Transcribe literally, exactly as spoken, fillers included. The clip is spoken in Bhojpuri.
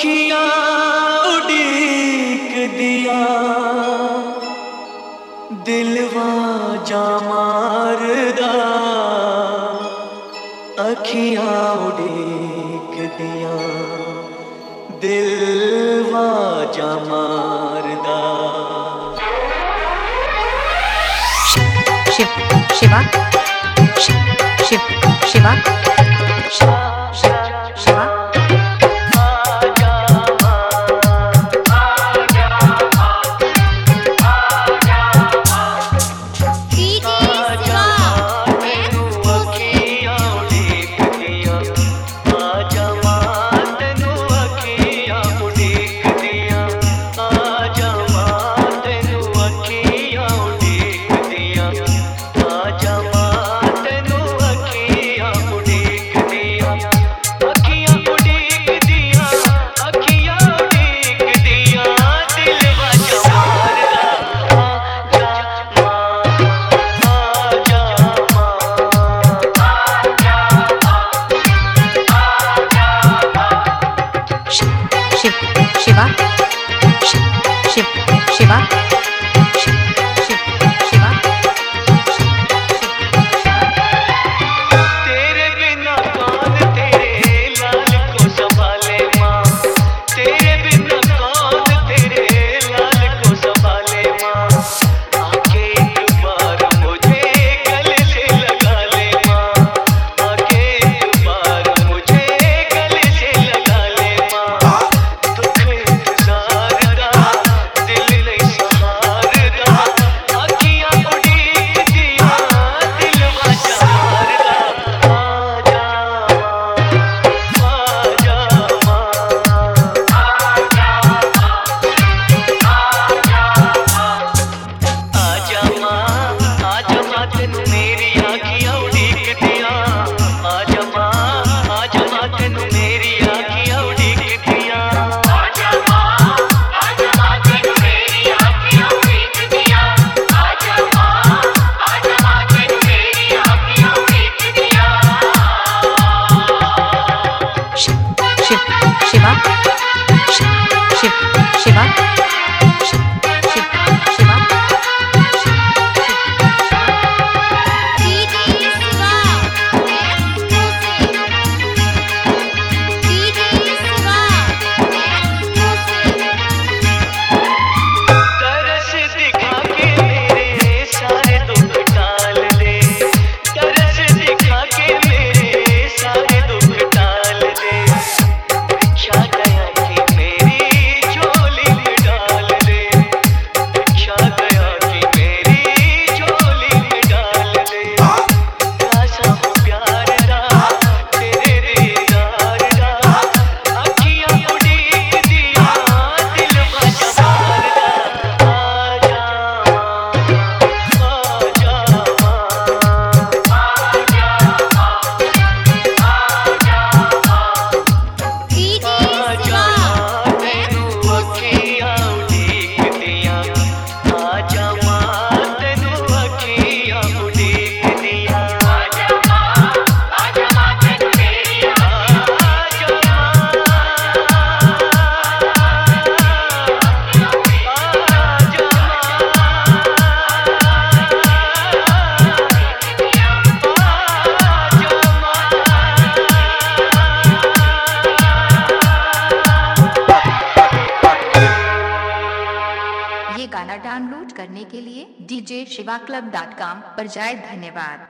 अखियां उड़ीक दिया दिलवा जा मारदा अखियां उड़ीक दिया दिलवा जा मारदा। शिव शिवा शिव शिवा शिव शिवा शिव शिवा शिव शिवा तेरे बिना कौन तेरे लाल को संभाले माँ तेरे बिना कौन तेरे लाल को संभाले माँ आके एक बार मुझे गले से लगा ले माँ आके एक बार मुझे गले से लगा ले माँ दुख इंतजार दा दिल नहीं सहारदा अखियां उड़ीक दिया दिलवा चारदा आजा आजा माँ आजा माँ तेनू मेरी आखियां उड़ीक दिया आजा माँ आजा माँ तेनू मेरी आखियां उड़ीक दिया आजा माँ आजा माँ तेनू मेरी आखियां उड़ीक दिया आजा माँ आजा माँ तेनू मेरी आखियां उड़ीक दिया। शिव शिवा शिव शिवा तरस दिखा के मेरे सारे दुख टाल दे तरस दिखा के मेरे सारे दुख टाल दे भिक्षा गया कि मेरी झोली में डाल दे भिक्षा गया कि मेरी झोली में डाल दे प्यासा हूँ प्यार दा तेरे दीदार दा अखियां उड़ीक दिया दिलवा चारदा आजा ये गाना डाउनलोड करने के लिए D J Shiva club dot com पर जाएं। धन्यवाद।